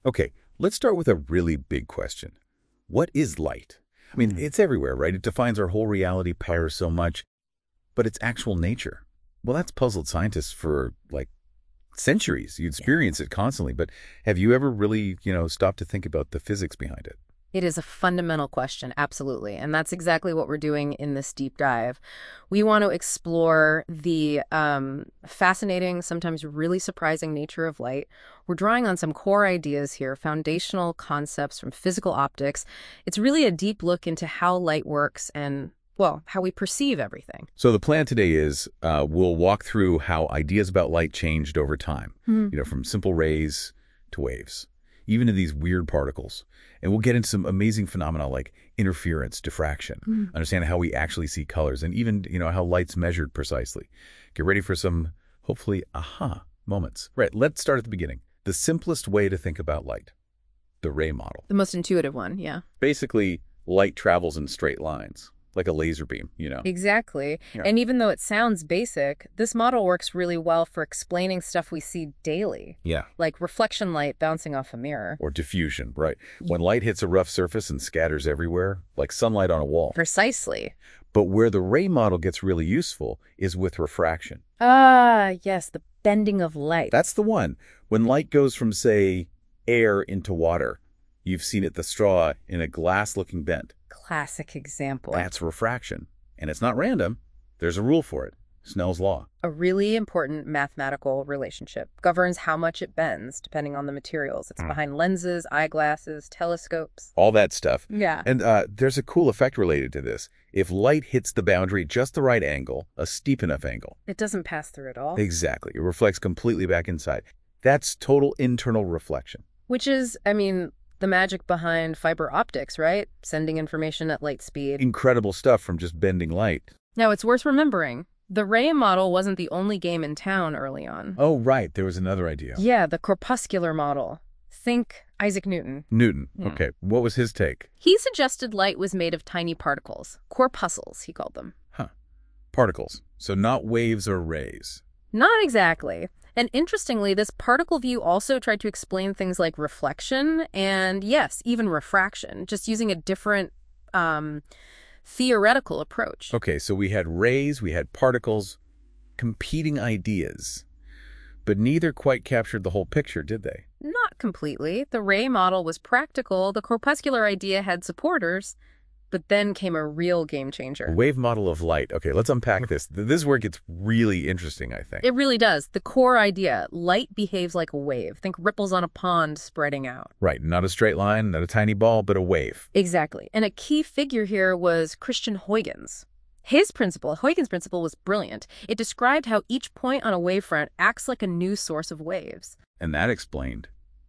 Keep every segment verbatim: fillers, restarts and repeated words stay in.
Okay, let's start with a really big question. What is light? I mean, it's everywhere, right? It defines our whole reality, powers so much, but its actual nature. Well, that's puzzled scientists for, like, centuries. You experience it constantly, but have you ever really, you know, stopped to think about the physics behind it? It is a fundamental question, absolutely. And that's exactly what we're doing in this deep dive. We want to explore the um, fascinating, sometimes really surprising nature of light. We're drawing on some core ideas here, foundational concepts from physical optics. It's really a deep look into how light works and, well, how we perceive everything. So the plan today is uh, we'll walk through how ideas about light changed over time, Hmm. you know, from simple rays to waves, even to these weird particles. And we'll get into some amazing phenomena like interference, diffraction, Mm. understand how we actually see colors, and even, you know, how light's measured precisely. Get ready for some, hopefully, aha moments. Right, let's start at the beginning. The simplest way to think about light, the ray model. The most intuitive one, yeah. Basically, light travels in straight lines, like a laser beam, you know. Exactly. Yeah. And even though it sounds basic, this model works really well for explaining stuff we see daily, Yeah. like reflection light bouncing off a mirror. Or diffusion, right. When light hits a rough surface and scatters everywhere, like sunlight on a wall. Precisely. But where the ray model gets really useful is with refraction. Ah, yes, the bending of light. That's the one. When light goes from, say, air into water, you've seen it the straw in a glass-looking bend. Classic example. That's refraction. And it's not random. There's a rule for it. Snell's law. A really important mathematical relationship governs how much it bends depending on the materials. It's Mm. behind lenses, eyeglasses, telescopes. All that stuff. Yeah. And uh, there's a cool effect related to this. If light hits the boundary just the right angle, a steep enough angle. It doesn't pass through at all. Exactly. It reflects completely back inside. That's total internal reflection. Which is, I mean, the magic behind fiber optics, right? Sending information at light speed. Incredible stuff from just bending light. Now, it's worth remembering, the ray model wasn't the only game in town early on. Oh, right. There was another idea. Yeah, the corpuscular model. Think Isaac Newton. Newton. Hmm. Okay. What was his take? He suggested light was made of tiny particles, corpuscles, he called them. Huh. Particles. So not waves or rays. Not exactly. And interestingly, this particle view also tried to explain things like reflection and, yes, even refraction, just using a different um, theoretical approach. Okay, so we had rays, we had particles, competing ideas. But neither quite captured the whole picture, did they? Not completely. The ray model was practical. The corpuscular idea had supporters. But then came a real game changer. A wave model of light. Okay, let's unpack this. This is where it gets really interesting, I think. It really does. The core idea, light behaves like a wave. Think ripples on a pond spreading out. Right, not a straight line, not a tiny ball, but a wave. Exactly. And a key figure here was Christian Huygens. His principle, Huygens' principle, was brilliant. It described how each point on a wavefront acts like a new source of waves. And that explained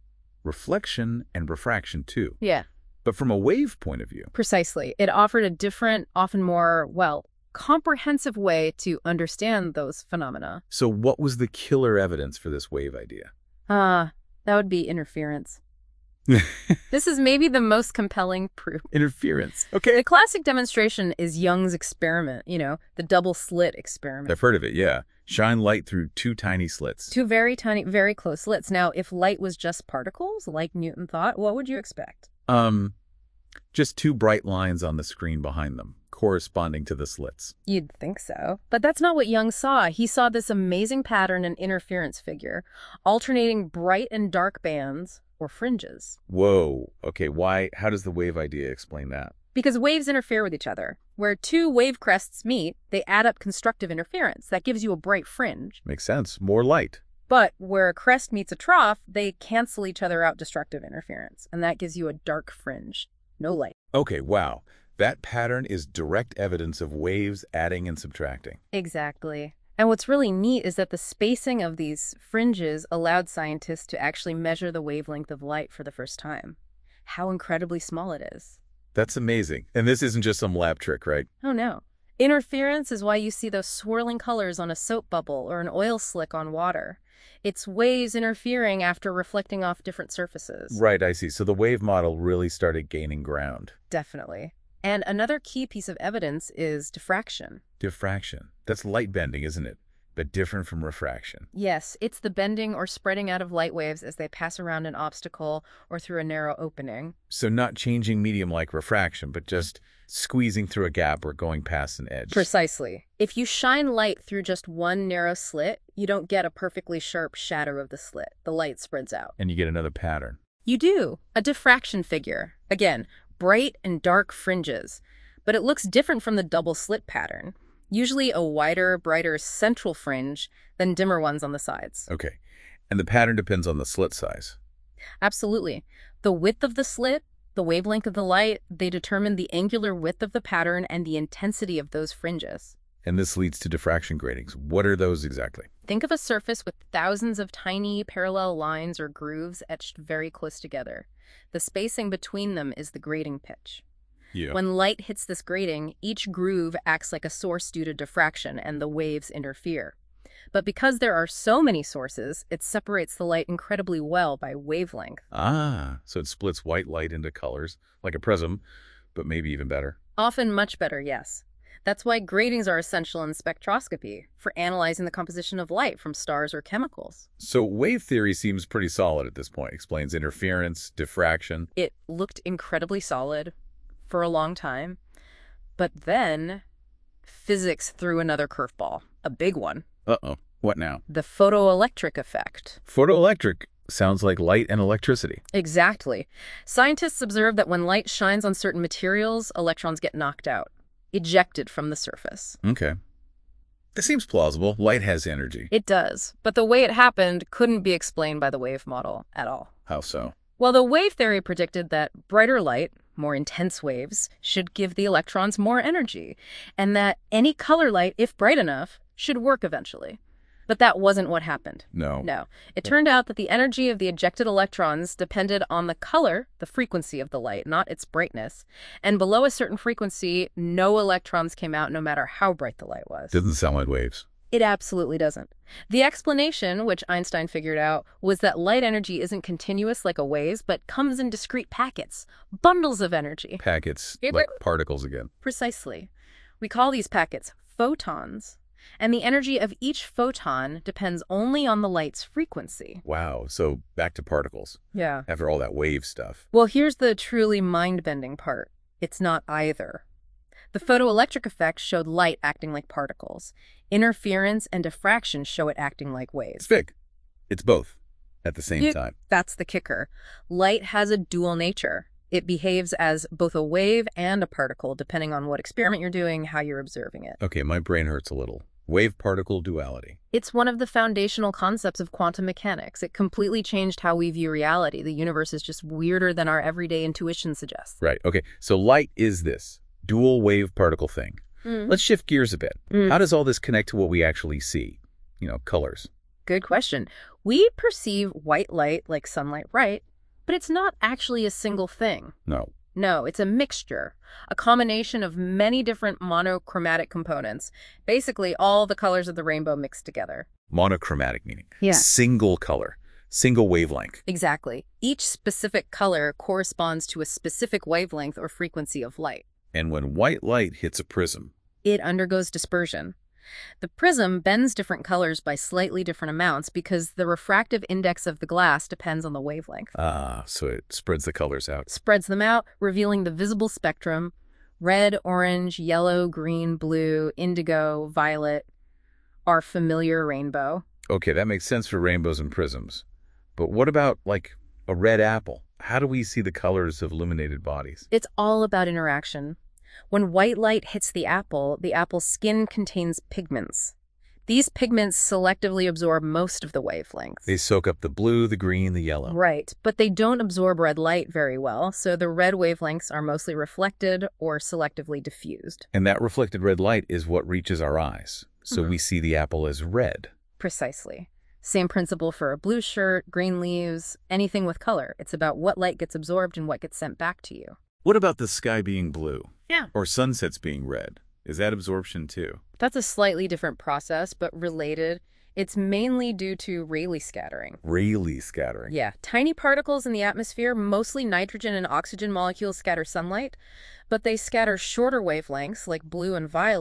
reflection and refraction, too. Yeah. But from a wave point of view. Precisely. It offered a different, often more, well, comprehensive way to understand those phenomena. So what was the killer evidence for this wave idea? Ah, that would be interference. This is maybe the most compelling proof. Interference. Okay. The classic demonstration is Young's experiment, you know, the double slit experiment. I've heard of it, yeah. Shine light through two tiny slits. Two very tiny, very close slits. Now, if light was just particles, like Newton thought, what would you expect? Um, just two bright lines on the screen behind them, corresponding to the slits. You'd think so. But that's not what Young saw. He saw this amazing pattern and interference figure, alternating bright and dark bands, or fringes. Whoa. Okay, why? How does the wave idea explain that? Because waves interfere with each other. Where two wave crests meet, they add up constructive interference. That gives you a bright fringe. Makes sense. More light. But where a crest meets a trough, they cancel each other out destructive interference. And that gives you a dark fringe. No light. Okay, wow. That pattern is direct evidence of waves adding and subtracting. Exactly. And what's really neat is that the spacing of these fringes allowed scientists to actually measure the wavelength of light for the first time. How incredibly small it is. That's amazing. And this isn't just some lab trick, right? Oh, no. Interference is why you see those swirling colors on a soap bubble or an oil slick on water. It's waves interfering after reflecting off different surfaces. Right, I see. So the wave model really started gaining ground. Definitely. And another key piece of evidence is diffraction. Diffraction. That's light bending, isn't it? but different from refraction. Yes, it's the bending or spreading out of light waves as they pass around an obstacle or through a narrow opening. So not changing medium like refraction, but just squeezing through a gap or going past an edge. Precisely. If you shine light through just one narrow slit, you don't get a perfectly sharp shadow of the slit. The light spreads out. And you get another pattern. You do. A diffraction figure. Again, bright and dark fringes. But it looks different from the double slit pattern. Usually a wider, brighter central fringe than dimmer ones on the sides. Okay. And the pattern depends on the slit size. Absolutely. The width of the slit, the wavelength of the light, they determine the angular width of the pattern and the intensity of those fringes. And this leads to diffraction gratings. What are those exactly? Think of a surface with thousands of tiny parallel lines or grooves etched very close together. The spacing between them is the grating pitch. Yeah. When light hits this grating, each groove acts like a source due to diffraction, and the waves interfere. But because there are so many sources, it separates the light incredibly well by wavelength. Ah, so it splits white light into colors, like a prism, but maybe even better. Often much better, yes. That's why gratings are essential in spectroscopy, for analyzing the composition of light from stars or chemicals. So wave theory seems pretty solid at this point. Explains interference, diffraction. It looked incredibly solid for a long time. But then physics threw another curveball, a big one. Uh-oh. What now? The photoelectric effect. Photoelectric sounds like light and electricity. Exactly. Scientists observe that when light shines on certain materials, electrons get knocked out, ejected from the surface. Okay. This seems plausible. Light has energy. It does, but the way it happened couldn't be explained by the wave model at all. How so? Well, the wave theory predicted that brighter light, more intense waves, should give the electrons more energy, and that any color light, if bright enough, should work eventually. But that wasn't what happened. No. No. It turned out that the energy of the ejected electrons depended on the color, the frequency of the light, not its brightness. And below a certain frequency, no electrons came out no matter how bright the light was. Doesn't sound like waves. It absolutely doesn't. The explanation, which Einstein figured out, was that light energy isn't continuous like a wave, but comes in discrete packets, bundles of energy. Packets, like particles again. Precisely. We call these packets photons. And the energy of each photon depends only on the light's frequency. Wow. So back to particles. Yeah. After all that wave stuff. Well, here's the truly mind-bending part. It's not either. The photoelectric effect showed light acting like particles. Interference and diffraction show it acting like waves. It's fig. It's both at the same You, time. That's the kicker. Light has a dual nature. It behaves as both a wave and a particle, depending on what experiment you're doing, how you're observing it. Okay, my brain hurts a little. Wave-particle duality. It's one of the foundational concepts of quantum mechanics. It completely changed how we view reality. The universe is just weirder than our everyday intuition suggests. Right. Okay, so light is this dual wave-particle thing. Mm. Let's shift gears a bit. Mm. How does all this connect to what we actually see? You know, colors. Good question. We perceive white light like sunlight, right? But it's not actually a single thing. No. No, it's a mixture, a combination of many different monochromatic components, basically all the colors of the rainbow mixed together. Monochromatic meaning Yeah. single color, single wavelength. Exactly. Each specific color corresponds to a specific wavelength or frequency of light. And when white light hits a prism, It undergoes dispersion. The prism bends different colors by slightly different amounts because the refractive index of the glass depends on the wavelength. ah, so it spreads the colors out. Spreads them out, revealing the visible spectrum: red, orange, yellow, green, blue, indigo, violet, our familiar rainbow. Okay, that makes sense for rainbows and prisms. But what about, like, a red apple? How do we see the colors of illuminated bodies? It's all about interaction. When white light hits the apple, the apple's skin contains pigments. These pigments selectively absorb most of the wavelength. They soak up the blue, the green, the yellow. Right, but they don't absorb red light very well, so the red wavelengths are mostly reflected or selectively diffused. And that reflected red light is what reaches our eyes. So Mhm. we see the apple as red. Precisely. Same principle for a blue shirt, green leaves, anything with color. It's about what light gets absorbed and what gets sent back to you. What about the sky being blue? Yeah. Or sunsets being red? Is that absorption too? That's a slightly different process, but related. It's mainly due to Rayleigh scattering. Rayleigh scattering. Yeah, tiny particles in the atmosphere, mostly nitrogen and oxygen molecules, scatter sunlight, but they scatter shorter wavelengths like blue and violet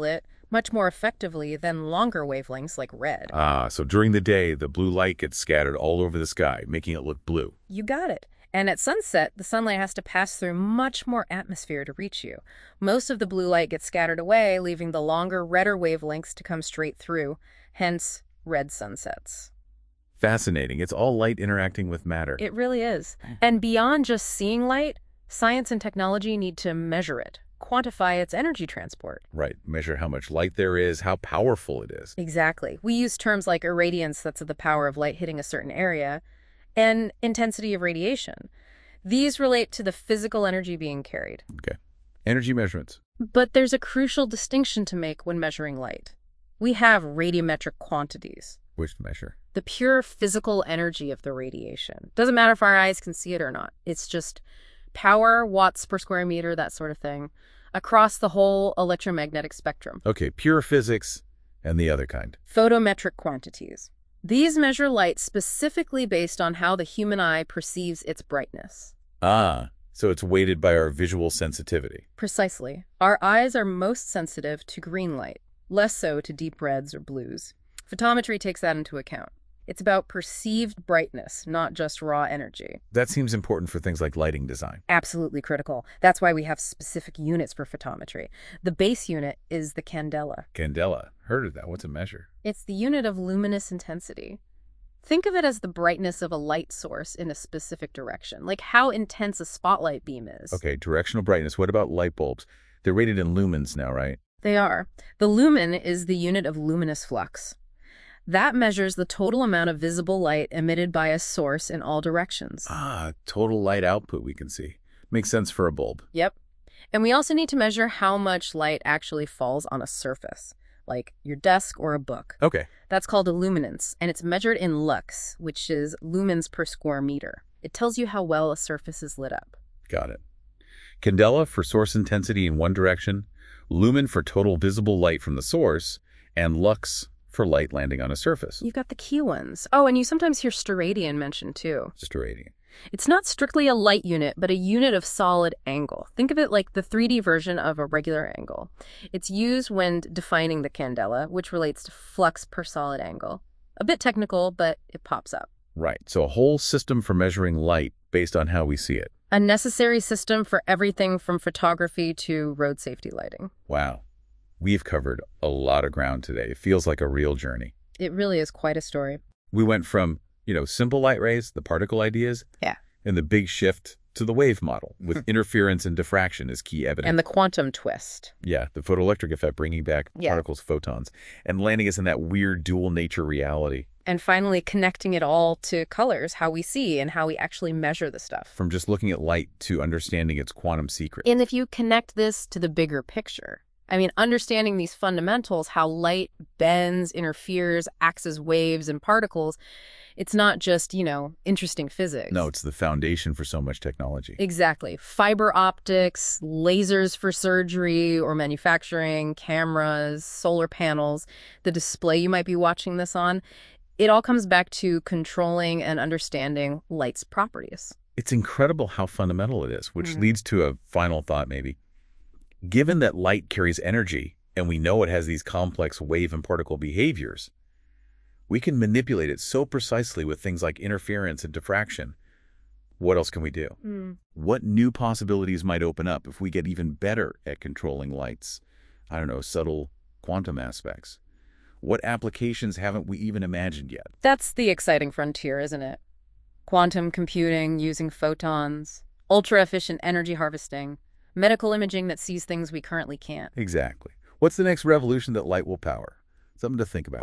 much more effectively than longer wavelengths like red. Ah, so during the day, the blue light gets scattered all over the sky, making it look blue. You got it. And at sunset, the sunlight has to pass through much more atmosphere to reach you. Most of the blue light gets scattered away, leaving the longer, redder wavelengths to come straight through, hence red sunsets. Fascinating. It's all light interacting with matter. It really is. And beyond just seeing light, science and technology need to measure it, quantify its energy transport. Right. Measure how much light there is, how powerful it is. Exactly. We use terms like irradiance, that's the power of light hitting a certain area, and intensity of radiation. These relate to the physical energy being carried. Okay. Energy measurements. But there's a crucial distinction to make when measuring light. We have radiometric quantities. Which measure? The pure physical energy of the radiation. Doesn't matter if our eyes can see it or not. It's just power, watts per square meter, that sort of thing, across the whole electromagnetic spectrum. Okay, pure physics and the other kind. Photometric quantities. These measure light specifically based on how the human eye perceives its brightness. Ah, so it's weighted by our visual sensitivity. Precisely. Our eyes are most sensitive to green light, less so to deep reds or blues. Photometry takes that into account. It's about perceived brightness, not just raw energy. That seems important for things like lighting design. Absolutely critical. That's why we have specific units for photometry. The base unit is the candela. Candela. Heard of that. What's a measure? It's the unit of luminous intensity. Think of it as the brightness of a light source in a specific direction, like how intense a spotlight beam is. Okay, directional brightness. What about light bulbs? They're rated in lumens now, right? They are. The lumen is the unit of luminous flux. That measures the total amount of visible light emitted by a source in all directions. Ah, total light output we can see. Makes sense for a bulb. Yep. And we also need to measure how much light actually falls on a surface, like your desk or a book. Okay. That's called a luminance, and it's measured in lux, which is lumens per square meter. It tells you how well a surface is lit up. Got it. Candela for source intensity in one direction, lumen for total visible light from the source, and lux for light landing on a surface. You've got the key ones. Oh, and you sometimes hear steradian mentioned too. Steradian. It's not strictly a light unit, but a unit of solid angle. Think of it like the three D version of a regular angle. It's used when defining the candela, which relates to flux per solid angle. A bit technical, but it pops up. Right. So a whole system for measuring light based on how we see it. A necessary system for everything from photography to road safety lighting. Wow. We've covered a lot of ground today. It feels like a real journey. It really is quite a story. We went from, you know, simple light rays, the particle ideas, Yeah. and the big shift to the wave model with interference and diffraction as key evidence. And the quantum twist. Yeah, the photoelectric effect bringing back Yeah. particles, photons, and landing us in that weird dual nature reality. And finally connecting it all to colors, how we see and how we actually measure the stuff. From just looking at light to understanding its quantum secret. And if you connect this to the bigger picture, I mean, understanding these fundamentals, how light bends, interferes, acts as waves and particles, it's not just, you know, interesting physics. No, it's the foundation for so much technology. Exactly. Fiber optics, lasers for surgery or manufacturing, cameras, solar panels, the display you might be watching this on. It all comes back to controlling and understanding light's properties. It's incredible how fundamental it is, which Mm. leads to a final thought maybe. Given that light carries energy, and we know it has these complex wave and particle behaviors, we can manipulate it so precisely with things like interference and diffraction. What else can we do? Mm. What new possibilities might open up if we get even better at controlling light's, I don't know, subtle quantum aspects? What applications haven't we even imagined yet? That's the exciting frontier, isn't it? Quantum computing using photons, ultra-efficient energy harvesting, medical imaging that sees things we currently can't. Exactly. What's the next revolution that light will power? Something to think about.